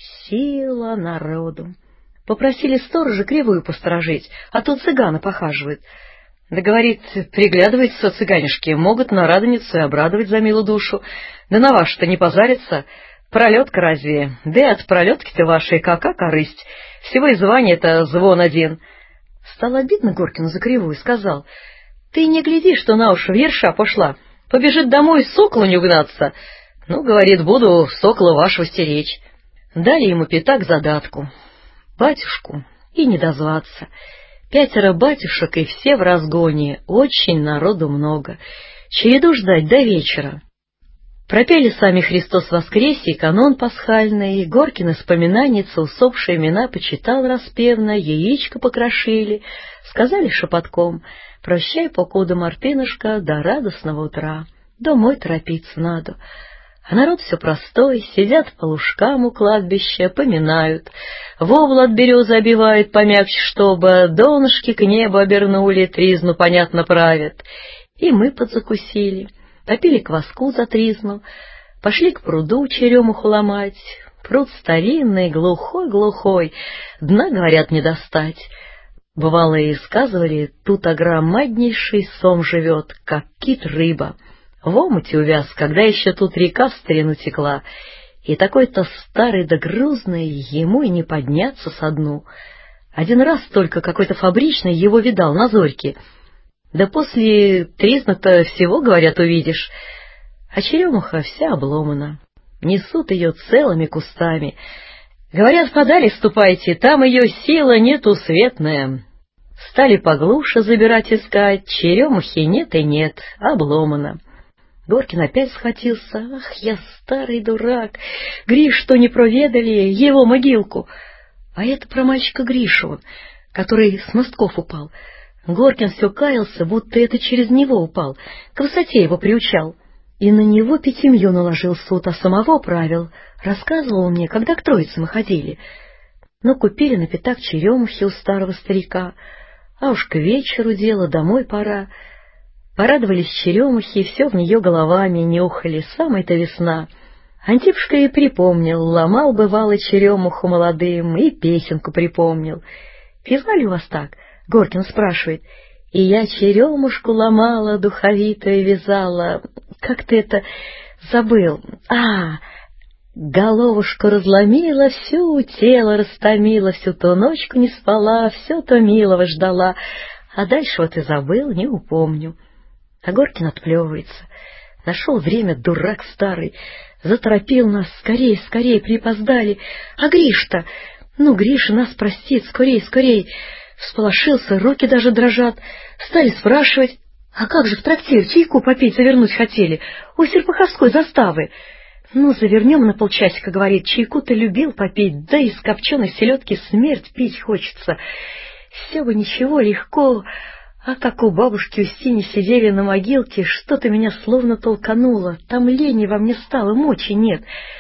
Сила народу. Попросили сторожа кривую посторожить, а тут цыганы похаживают. Да, говорит, приглядываются цыганишки, могут на Радоницу и обрадовать за милую душу. Да на ваш-то не позарится. Пролетка разве? Да и от пролетки-то вашей кака корысть. Всего и звание-то звон один. Стало обидно Горкину за кривую, сказал: ты не гляди, что на уж в ерша пошла. Побежит домой соколу не угнаться. Ну, говорит, буду сокола вашего стеречь. Дали ему пятак задатку. Батюшку и не дозваться. Пятеро батюшек, и все в разгоне, очень народу много. Череду ждать до вечера. Пропели сами «Христос воскресе» и канон пасхальный, и Горкин из поминаницы усопшие имена почитал распевно, яичко покрошили, сказали шепотком: «Прощай, покуда, Мартынушка, до радостного утра, домой торопиться надо». А народ все простой, сидят по лужкам у кладбища, поминают. Вовл от березы обивают помягче, чтобы донышки к небу обернули, тризну, понятно, правят. И мы подзакусили, попили кваску за тризну, пошли к пруду черемуху ломать. Пруд старинный, глухой-глухой, дна, говорят, не достать. Бывало, и сказывали, тут огромнейший сом живет, как кит-рыба. В омуте увяз, когда еще тут река в старину текла, и такой-то старый да грузный, ему и не подняться со дну. Один раз только какой-то фабричный его видал на зорьке. Да после тризна-то всего, говорят, увидишь. А черемуха вся обломана. Несут ее целыми кустами. Говорят, подали ступайте, там ее сила нетусветная. Стали поглуше забирать искать, черемухи нет и нет, обломана. Горкин опять схватился. Ах, я старый дурак! Гриш, что не проведали, его могилку. А это про мальчика Гришу, который с мостков упал. Горкин все каялся, будто это через него упал, к высоте его приучал. И на него пятимью наложил суд, а самого правил. Рассказывал мне, когда к Троице мы ходили. Но купили на пятак черемухи у старого старика. А уж к вечеру дело, домой пора. Порадовались черемухи, и все в нее головами нюхали, самой-то весна. Антипушка и припомнил, ломал бывало черемуху молодым, и песенку припомнил. «Вязали у вас так?» — Горкин спрашивает. «И я черемушку ломала, духовитую вязала». Как ты это забыл? А, головушку разломила, всю тело растомила, всю ту ночку не спала, все то милого ждала. А дальше вот и забыл, не упомню». А Горкин отплевывается. Нашел время, дурак старый. Заторопил нас, скорее, скорее, припоздали. А Гриш-то? Ну, Гриша нас простит, скорей, скорей. Всполошился, руки даже дрожат. Стали спрашивать: а как же в трактир чайку попить завернуть хотели? У Серпуховской заставы. Ну, завернем на полчасика, говорит, чайку-то любил попить, да из копченой селедки смерть пить хочется. Все бы ничего, легко. А как у бабушки Устини сидели на могилке, что-то меня словно толкануло. Там лени во мне стало, мочи нет.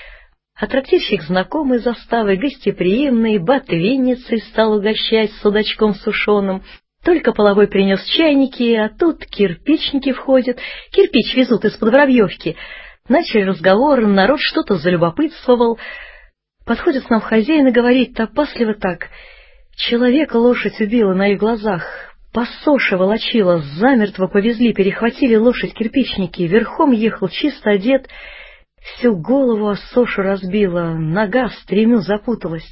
А трактирщик знакомый заставы, гостеприимный, ботвинницей стал угощать судачком сушеным. Только половой принес чайники, а тут кирпичники входят, кирпич везут из-под Воробьевки. Начали разговор, народ что-то залюбопытствовал. Подходит к нам хозяин и говорит опасливо так: человека лошадь убила на их глазах, по соше волочила, замертво повезли, перехватили лошадь кирпичники, верхом ехал, чисто одет, всю голову о сошу разбила, нога в стремю запуталась.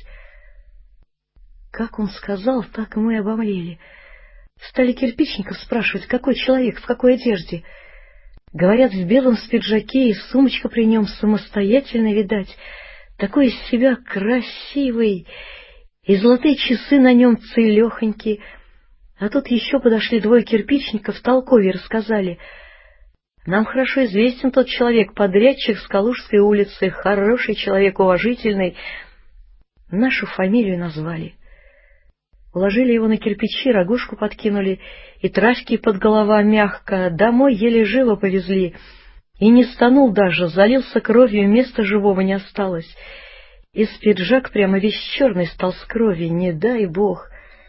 Как он сказал, так мы обомлели. Стали кирпичников спрашивать, какой человек, в какой одежде. Говорят, в белом с пиджаке, и сумочка при нем самостоятельно, видать. Такой из себя красивый, и золотые часы на нем целехонькие. А тут еще подошли двое кирпичников, толковее рассказали. Нам хорошо известен тот человек, подрядчик с Калужской улицы, хороший человек, уважительный. Нашу фамилию назвали. Уложили его на кирпичи, рогожку подкинули, и травки под голова мягко, домой еле живо повезли. И не стонул даже, залился кровью, места живого не осталось. Из пиджак прямо весь черный стал с крови, не дай бог.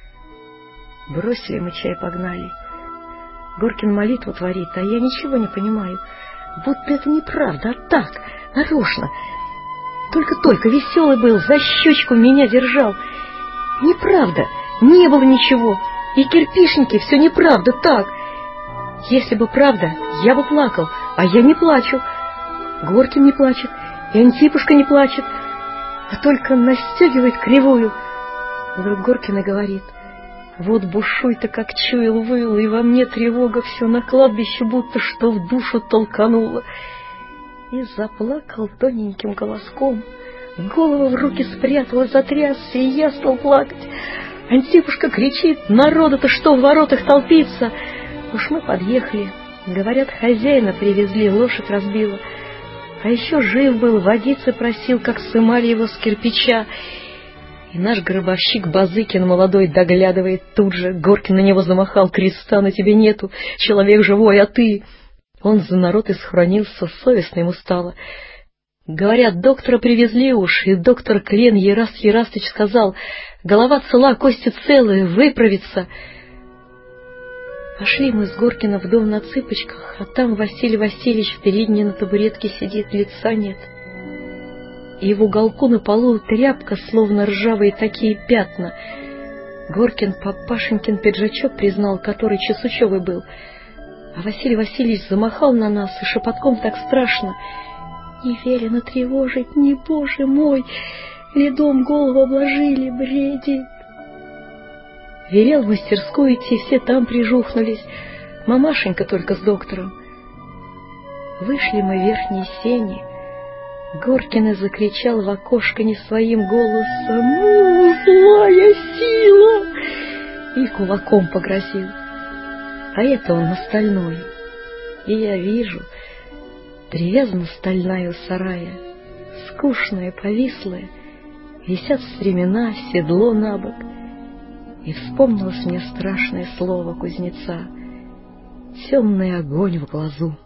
Бросили мы чай, погнали. Горкин молитву творит, а я ничего не понимаю. Будто это неправда, а так, нарочно. Только-только веселый был, за щечку меня держал. Неправда. Не было ничего, и кирпичники, все неправда, так. Если бы правда, я бы плакал, а я не плачу. Горкин не плачет, и Антипушка не плачет, а только настегивает кривую. Вдруг Горкин и говорит: вот бушуй-то как чуял, выл, и во мне тревога все на кладбище будто что в душу толкануло. И заплакал тоненьким голоском, голову в руки спрятал, затрясся, и я стал плакать. Антипушка кричит: народу-то что в воротах толпится? Уж мы подъехали. Говорят, хозяина привезли, лошадь разбила. А еще жив был, водицы просил, как сымали его с кирпича. И наш гробовщик Базыкин молодой доглядывает тут же. Горкин на него замахал: креста на тебе нету, человек живой, а ты... Он за народ и схоронился, совестно ему стало. Говорят, доктора привезли уж, и доктор Клен Ераст Ерастыч сказал: голова цела, кости целые, выправится. Пошли мы с Горкина в дом на цыпочках, а там Василий Васильевич в передней на табуретке сидит, лица нет. И в уголку на полу тряпка, словно ржавые такие пятна. Горкин папашенькин пиджачок признал, который чесучевый был. А Василий Васильевич замахал на нас, и шепотком так страшно: не велено тревожить, не, боже мой, ледом голову обложили, бредит. Велел в мастерскую идти, все там прижухнулись, мамашенька только с доктором. Вышли мы в верхней сени. Горкин закричал в окошко не своим голосом: «Ну, злая сила!» и кулаком погрозил. А это он на стальной. И я вижу, привязана стальная у сарая, скучная, повислая, висят стремена, седло на бок. И вспомнилось мне страшное слово кузнеца: темный огонь в глазу.